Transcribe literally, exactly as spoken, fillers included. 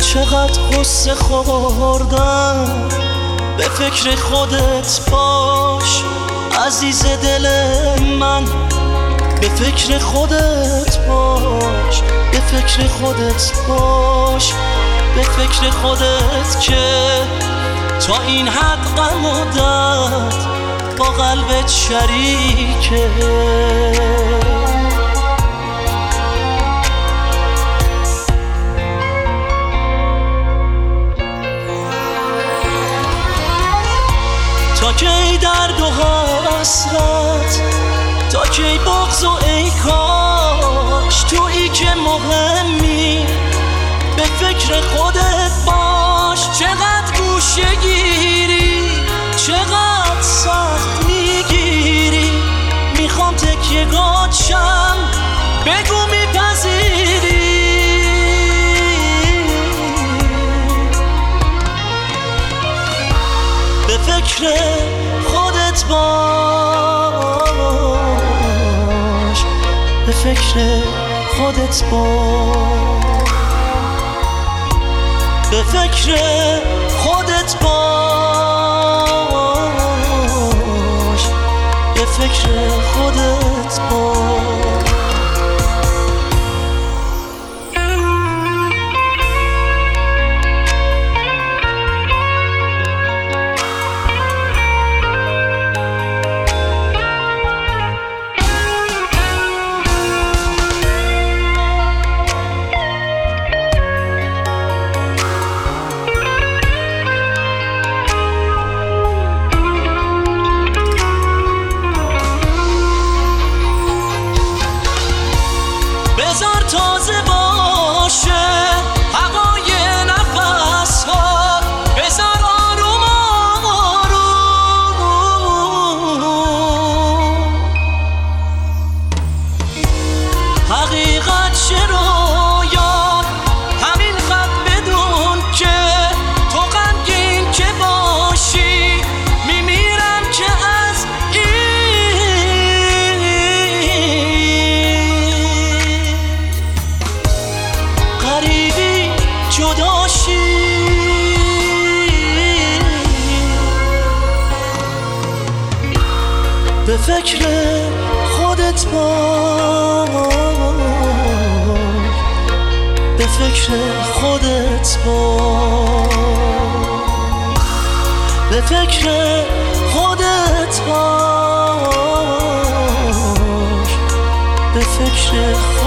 چقدر غصه خوردم، به فکر خودت باش عزیز دل من، به فکر خودت باش، به فکر خودت باش، به فکر خودت که تا این حد غم و درد با قلبت شریکه. تا کی درد و حسرت، تا کی بغض و ای کاش، تویی که مهمی به فکر خودت باش. چقدر گوشه گیری، چقدر سخت میگیری، میخوام تکیه گاچم بگو میپذیری. به فکر خودت باش، به فکر خودت باش، به فکر خودت باش، به فکر خودت باش. بذار تازه باشه هوای نفس ها، بذار آروم آروم حقیقت چه رویان، همین خط بدون که تو غمگین که باشی، میمیرم که از غریبی جداشی. به فکر خودت باش، به فکر خودت باش، به فکر خودت باش، به فکر